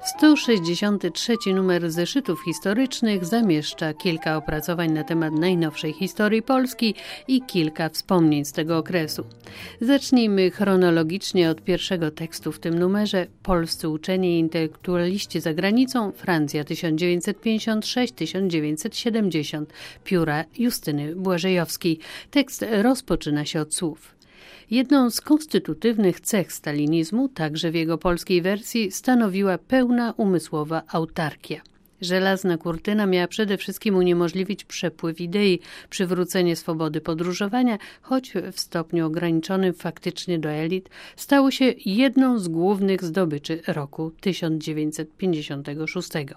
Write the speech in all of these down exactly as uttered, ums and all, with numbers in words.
sto sześćdziesiąty trzeci numer zeszytów historycznych zamieszcza kilka opracowań na temat najnowszej historii Polski i kilka wspomnień z tego okresu. Zacznijmy chronologicznie od pierwszego tekstu w tym numerze. Polscy uczeni i intelektualiści za granicą, Francja tysiąc dziewięćset pięćdziesiąt sześć do tysiąc dziewięćset siedemdziesiąt, pióra Justyny Błażejowskiej. Tekst rozpoczyna się od słów. Jedną z konstytutywnych cech stalinizmu, także w jego polskiej wersji, stanowiła pełna umysłowa autarkia. Żelazna kurtyna miała przede wszystkim uniemożliwić przepływ idei, przywrócenie swobody podróżowania, choć w stopniu ograniczonym faktycznie do elit, stało się jedną z głównych zdobyczy roku tysiąc dziewięćset pięćdziesiątego szóstego.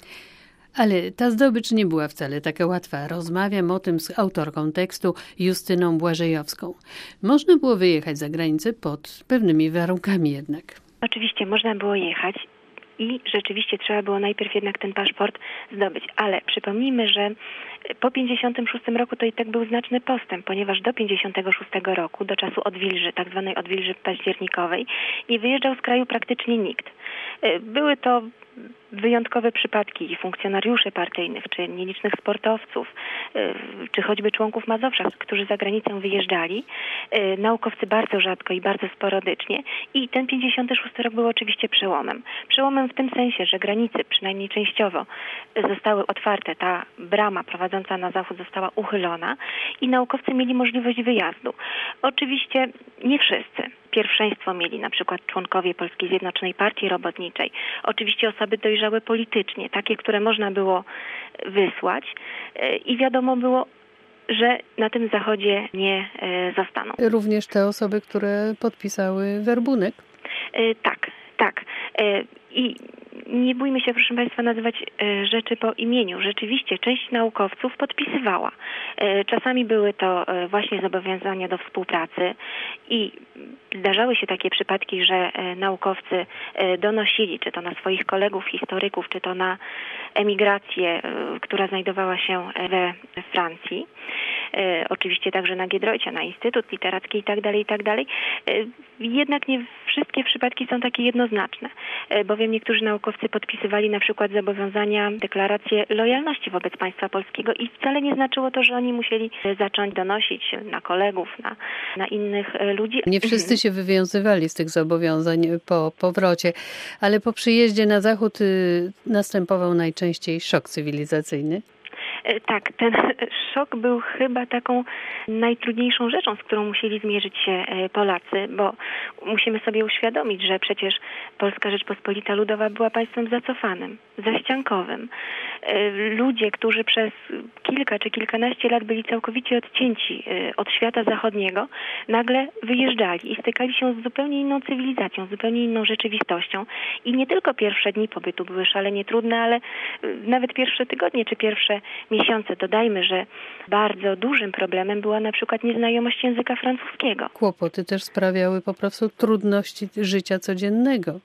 Ale ta zdobycz nie była wcale taka łatwa. Rozmawiam o tym z autorką tekstu Justyną Błażejowską. Można było wyjechać za granicę pod pewnymi warunkami jednak. Oczywiście można było jechać i rzeczywiście trzeba było najpierw jednak ten paszport zdobyć. Ale przypomnijmy, że po pięćdziesiątym szóstym roku to i tak był znaczny postęp, ponieważ do pięćdziesiątego szóstego roku, do czasu odwilży, tak zwanej odwilży październikowej, nie wyjeżdżał z kraju praktycznie nikt. Były to wyjątkowe przypadki funkcjonariuszy partyjnych, czy nielicznych sportowców, czy choćby członków Mazowsza, którzy za granicę wyjeżdżali. Naukowcy bardzo rzadko i bardzo sporadycznie. I ten pięćdziesiąty szósty rok był oczywiście przełomem. Przełomem w tym sensie, że granice, przynajmniej częściowo, zostały otwarte. Ta brama prowadząca na zachód została uchylona i naukowcy mieli możliwość wyjazdu. Oczywiście nie wszyscy. Pierwszeństwo mieli na przykład członkowie Polskiej Zjednoczonej Partii Robotniczej. Oczywiście osoby dojrzałe politycznie, takie, które można było wysłać i wiadomo było, że na tym zachodzie nie zostaną. Również te osoby, które podpisały werbunek? Tak, tak. I nie bójmy się, proszę Państwa, nazywać rzeczy po imieniu. Rzeczywiście część naukowców podpisywała. Czasami były to właśnie zobowiązania do współpracy i zdarzały się takie przypadki, że naukowcy donosili, czy to na swoich kolegów, historyków, czy to na emigrację, która znajdowała się we Francji. Oczywiście także na Giedroycia, na Instytut Literacki i tak dalej, i tak dalej. Jednak nie wszystkie przypadki są takie jednoznaczne, bowiem niektórzy naukowcy podpisywali na przykład zobowiązania, deklaracje lojalności wobec państwa polskiego i wcale nie znaczyło to, że oni musieli zacząć donosić na kolegów, na, na innych ludzi. Nie wszyscy się wywiązywali z tych zobowiązań po powrocie, ale po przyjeździe na zachód następował najczęściej szok cywilizacyjny. Tak, ten szok był chyba taką najtrudniejszą rzeczą, z którą musieli zmierzyć się Polacy, bo musimy sobie uświadomić, że przecież Polska Rzeczpospolita Ludowa była państwem zacofanym, zaściankowym. Ludzie, którzy przez kilka czy kilkanaście lat byli całkowicie odcięci od świata zachodniego, nagle wyjeżdżali i stykali się z zupełnie inną cywilizacją, z zupełnie inną rzeczywistością. I nie tylko pierwsze dni pobytu były szalenie trudne, ale nawet pierwsze tygodnie czy pierwsze miesiące. Dodajmy, że bardzo dużym problemem była na przykład nieznajomość języka francuskiego. Kłopoty też sprawiały po prostu trudności życia codziennego.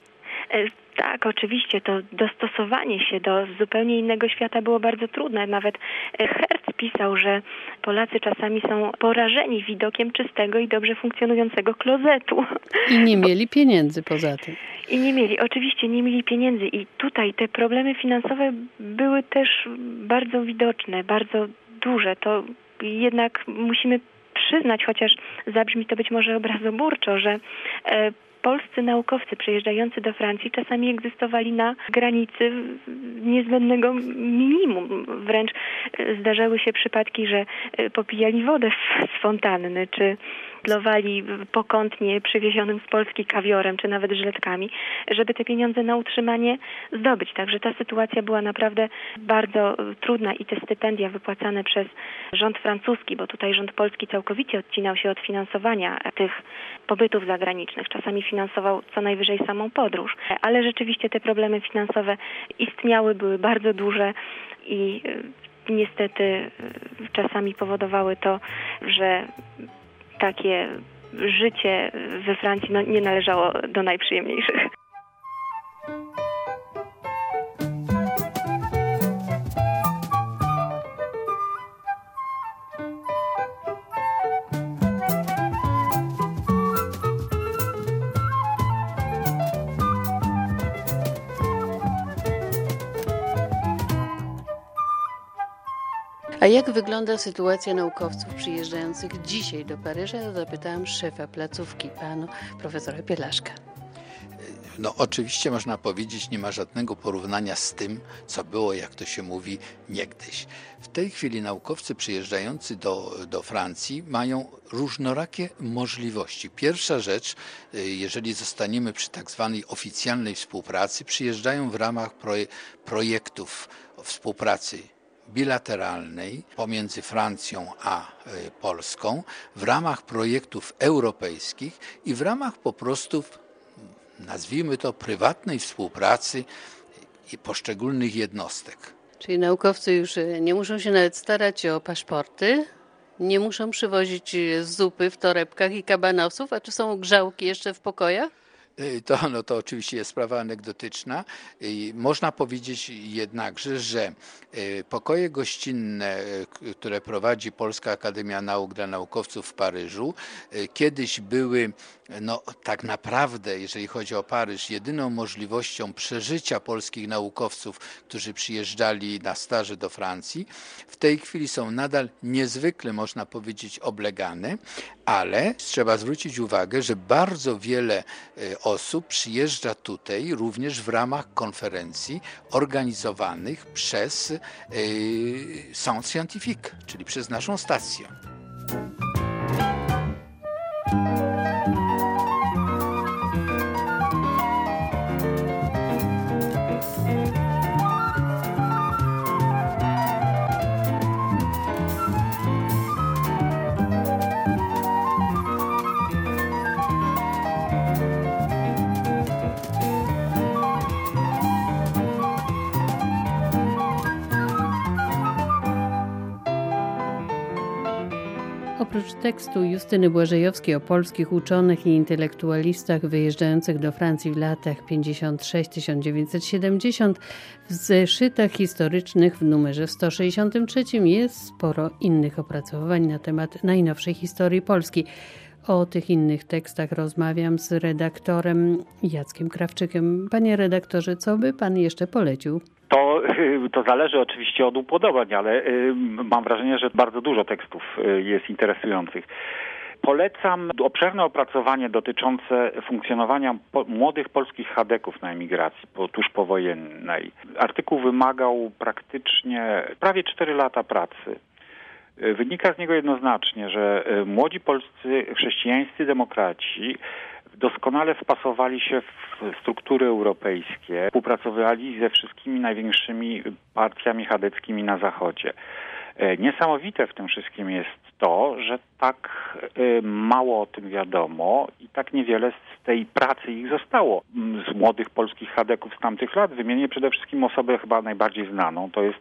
Tak, oczywiście to dostosowanie się do zupełnie innego świata było bardzo trudne. Nawet Herz pisał, że Polacy czasami są porażeni widokiem czystego i dobrze funkcjonującego klozetu. I nie mieli pieniędzy poza tym. I nie mieli, oczywiście nie mieli pieniędzy i tutaj te problemy finansowe były też bardzo widoczne, bardzo duże. To jednak musimy przyznać, chociaż zabrzmi to być może obrazoburczo, że e, polscy naukowcy przyjeżdżający do Francji czasami egzystowali na granicy niezbędnego minimum. Wręcz zdarzały się przypadki, że popijali wodę z fontanny, czy handlowali pokątnie przywiezionym z Polski kawiorem, czy nawet żyletkami, żeby te pieniądze na utrzymanie zdobyć. Także ta sytuacja była naprawdę bardzo trudna i te stypendia wypłacane przez rząd francuski, bo tutaj rząd polski całkowicie odcinał się od finansowania tych pobytów zagranicznych. Czasami finansował co najwyżej samą podróż. Ale rzeczywiście te problemy finansowe istniały, były bardzo duże i niestety czasami powodowały to, że takie życie we Francji no, nie należało do najprzyjemniejszych. A jak wygląda sytuacja naukowców przyjeżdżających dzisiaj do Paryża? Zapytałam szefa placówki, pana profesora Pielaszka. No oczywiście można powiedzieć, nie ma żadnego porównania z tym, co było, jak to się mówi, niegdyś. W tej chwili naukowcy przyjeżdżający do, do Francji mają różnorakie możliwości. Pierwsza rzecz, jeżeli zostaniemy przy tak zwanej oficjalnej współpracy, przyjeżdżają w ramach proje, projektów współpracy bilateralnej pomiędzy Francją a Polską, w ramach projektów europejskich i w ramach po prostu, nazwijmy to, prywatnej współpracy i poszczególnych jednostek. Czyli naukowcy już nie muszą się nawet starać o paszporty, nie muszą przywozić zupy w torebkach i kabanosów, a czy są grzałki jeszcze w pokojach? To, no to oczywiście jest sprawa anegdotyczna. Można powiedzieć jednakże, że pokoje gościnne, które prowadzi Polska Akademia Nauk dla naukowców w Paryżu, kiedyś były no, tak naprawdę, jeżeli chodzi o Paryż, jedyną możliwością przeżycia polskich naukowców, którzy przyjeżdżali na staże do Francji. W tej chwili są nadal niezwykle, można powiedzieć, oblegane, ale trzeba zwrócić uwagę, że bardzo wiele osób przyjeżdża tutaj również w ramach konferencji organizowanych przez Centre Scientifique, czyli przez naszą stację. Oprócz tekstu Justyny Błażejowskiej o polskich uczonych i intelektualistach wyjeżdżających do Francji w latach pięćdziesiąt sześć do tysiąc dziewięćset siedemdziesiąt, w zeszytach historycznych w numerze sto sześćdziesiątym trzecim jest sporo innych opracowań na temat najnowszej historii Polski. O tych innych tekstach rozmawiam z redaktorem Jackiem Krawczykiem. Panie redaktorze, co by pan jeszcze polecił? To, to zależy oczywiście od upodobań, ale mam wrażenie, że bardzo dużo tekstów jest interesujących. Polecam obszerne opracowanie dotyczące funkcjonowania po, młodych polskich chadeków na emigracji po, tuż powojennej. Artykuł wymagał praktycznie prawie cztery lata pracy. Wynika z niego jednoznacznie, że młodzi polscy chrześcijańscy demokraci doskonale wpasowali się w struktury europejskie, współpracowali ze wszystkimi największymi partiami chadeckimi na Zachodzie. Niesamowite w tym wszystkim jest to, że tak mało o tym wiadomo i tak niewiele z tej pracy ich zostało. Z młodych polskich chadeków z tamtych lat wymienię przede wszystkim osobę chyba najbardziej znaną, to jest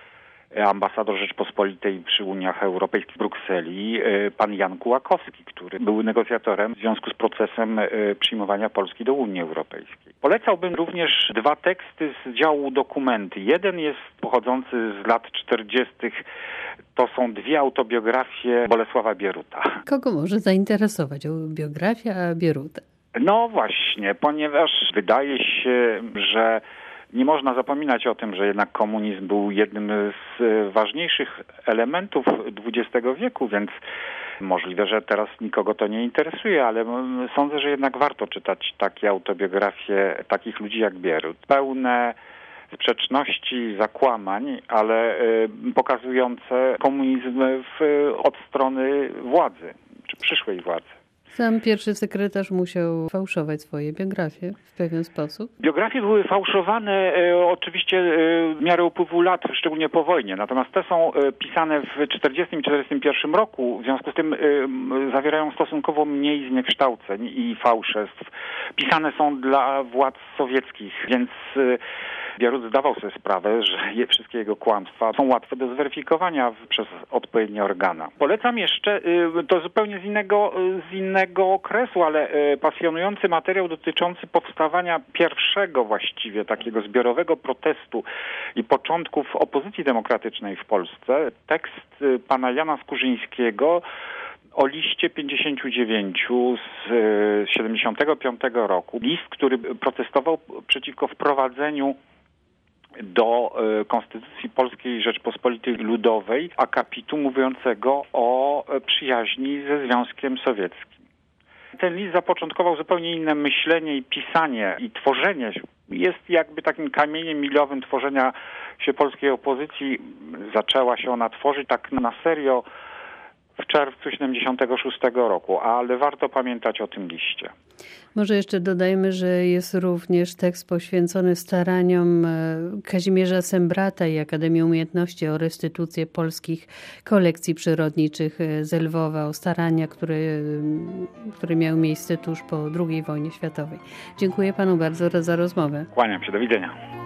ambasador Rzeczpospolitej przy Uniach Europejskich w Brukseli, pan Jan Kułakowski, który był negocjatorem w związku z procesem przyjmowania Polski do Unii Europejskiej. Polecałbym również dwa teksty z działu dokumenty. Jeden jest pochodzący z lat czterdziestych. To są dwie autobiografie Bolesława Bieruta. Kogo może zainteresować biografia Bieruta? No właśnie, ponieważ wydaje się, że nie można zapominać o tym, że jednak komunizm był jednym z ważniejszych elementów dwudziestego wieku, więc możliwe, że teraz nikogo to nie interesuje, ale sądzę, że jednak warto czytać takie autobiografie takich ludzi jak Bierut. Pełne sprzeczności, zakłamań, ale pokazujące komunizm w, od strony władzy, czy przyszłej władzy. Sam pierwszy sekretarz musiał fałszować swoje biografie w pewien sposób. Biografie były fałszowane e, oczywiście e, w miarę upływu lat, szczególnie po wojnie. Natomiast te są e, pisane w czterdziestym i czterdziestym pierwszym roku. W związku z tym e, zawierają stosunkowo mniej zniekształceń i fałszerstw. Pisane są dla władz sowieckich, więc e, Bierut zdawał sobie sprawę, że je, wszystkie jego kłamstwa są łatwe do zweryfikowania w, przez odpowiednie organa. Polecam jeszcze, y, to zupełnie z innego, z innego okresu, ale y, pasjonujący materiał dotyczący powstawania pierwszego właściwie takiego zbiorowego protestu i początków opozycji demokratycznej w Polsce. Tekst y, pana Jana Skurzyńskiego o liście pięćdziesięciu dziewięciu z siedemdziesiątego piątego roku. List, który protestował przeciwko wprowadzeniu do Konstytucji Polskiej Rzeczpospolitej Ludowej akapitu mówiącego o przyjaźni ze Związkiem Sowieckim. Ten list zapoczątkował zupełnie inne myślenie i pisanie i tworzenie. Jest jakby takim kamieniem milowym tworzenia się polskiej opozycji. Zaczęła się ona tworzyć tak na serio w czerwcu siedemdziesiątego szóstego roku, ale warto pamiętać o tym liście. Może jeszcze dodajmy, że jest również tekst poświęcony staraniom Kazimierza Sembrata i Akademii Umiejętności o restytucję polskich kolekcji przyrodniczych z Lwowa, o starania, które, które miały miejsce tuż po drugiej wojnie światowej. Dziękuję panu bardzo za rozmowę. Kłaniam się, do widzenia.